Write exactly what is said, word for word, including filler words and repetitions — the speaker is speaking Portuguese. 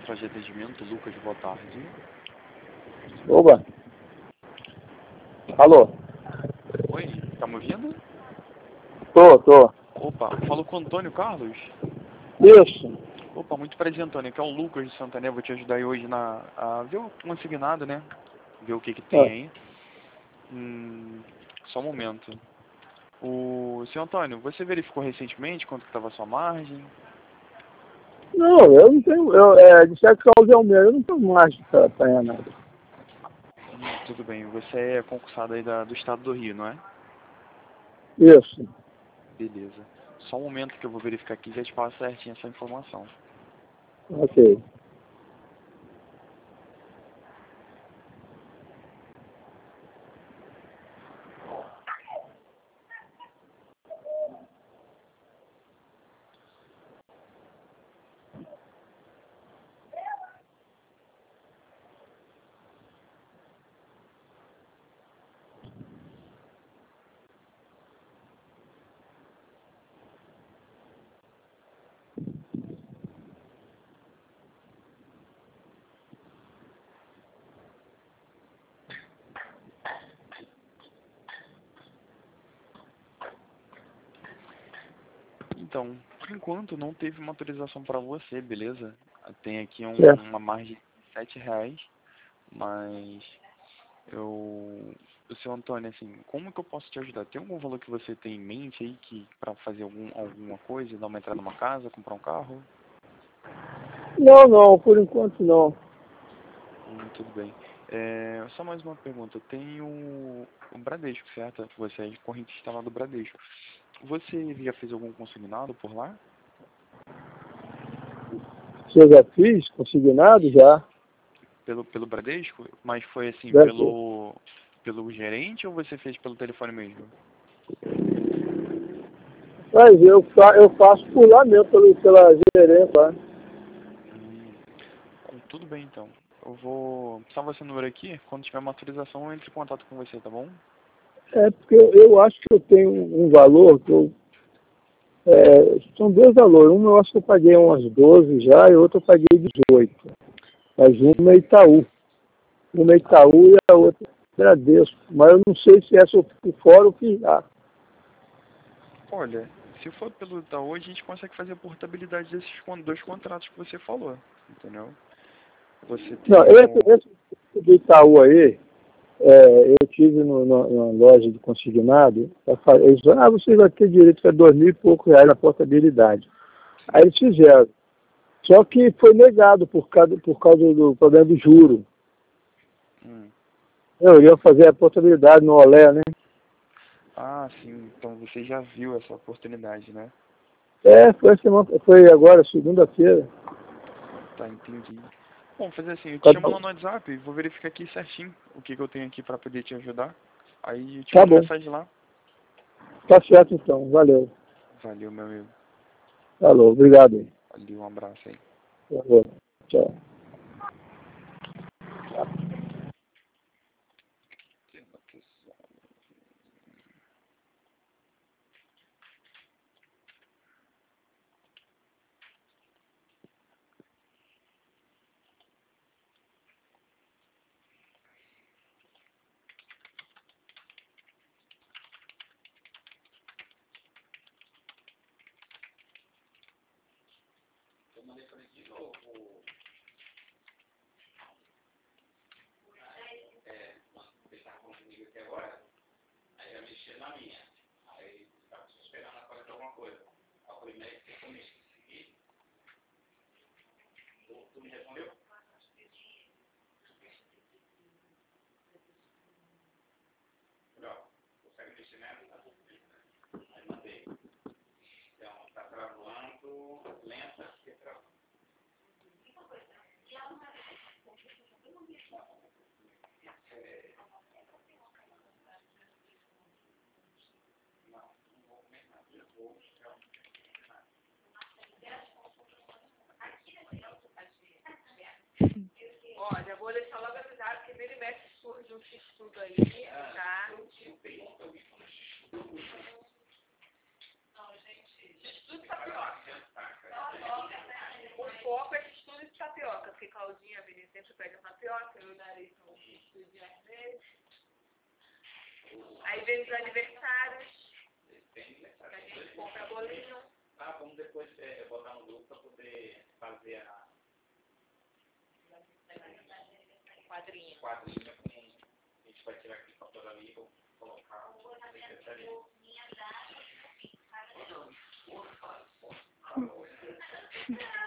central de atendimento, Lucas, boa tarde. Oba! Alô? Oi, tá me ouvindo? Tô, tô. Opa, falo com o Antônio Carlos. Isso. Opa, muito prazer, Antônio. Aqui é o Lucas de Santané, vou te ajudar aí hoje na, a ver o consignado, né? Ver o que que tem Ah. aí. Hum, só um momento. O senhor Antônio, você verificou recentemente quanto que estava a sua margem? Não, eu não tenho. Eu, é, de sete causa é o meu, eu não tenho margem pra apanhar nada. Hum, tudo bem, você é concursado aí da, do estado do Rio, não é? Isso. Beleza. Só um momento que eu vou verificar aqui e já te passo certinho essa informação. Ok. Então, por enquanto não teve uma autorização para você, beleza? Tem aqui um, Certo. uma margem de sete reais, mas eu... O senhor Antônio, assim, como que eu posso te ajudar? Tem algum valor que você tem em mente aí que para fazer algum, alguma coisa, dar uma entrada numa casa, comprar um carro? Não, não, por enquanto não. Hum, tudo bem. É, só mais uma pergunta. Tem o, o Bradesco, certo? Você é correntista lá do Bradesco. Você já fez algum consignado por lá? Se eu já fiz, consignado já. Pelo, pelo Bradesco? Mas foi assim, Deve ter. pelo, pelo gerente ou você fez pelo telefone mesmo? Mas eu, fa eu faço por lá mesmo, pelo, pela gerência lá. Hum, bom, tudo bem então. Eu vou salvar esse número aqui. Quando tiver uma autorização, eu entro em contato com você, tá bom? É porque eu, eu acho que eu tenho um valor que eu. É, são dois valores. Um eu acho que eu paguei umas doze já e outro eu paguei dezoito. Mas uma é Itaú. Uma é Itaú e a outra é Bradesco. Mas eu não sei se essa é fora ou que já. Olha, se for pelo Itaú, a gente consegue fazer a portabilidade desses con- dois contratos que você falou, entendeu? Você Não, tem esse, o... esse do Itaú aí, é, eu tive no, no, na loja de consignado, eles falaram, ah, você vai ter direito a dois mil e pouco reais na portabilidade. Aí Sim. eles fizeram. Só que foi negado por causa, por causa do problema do juro. Hum. Eu ia fazer a portabilidade no Olé, né? Ah, sim. Então você já viu essa oportunidade, né? É, foi, semana, foi agora, segunda-feira. Tá, entendi. Bom, fazer assim, eu te chamo Tá, lá no WhatsApp, vou verificar aqui certinho o que, que eu tenho aqui pra poder te ajudar. Aí eu te tá mando bom. mensagem lá. Tá certo então. Valeu. Valeu, meu amigo. Falou. Obrigado. Valeu, um abraço aí. Valeu. Tchau. Olha, vou deixar logo avisado que ele mexe surge um x-tudo aí, tá? X-tudo tapioca. O foco é x-tudo de tapioca, porque vem os aniversários, que a gente compra bolinho. Ah, vamos depois é, botar no grupo para poder fazer a Quadrinha. quadrinha com... A gente vai tirar aquele papel ali e vou colocar a secretaria.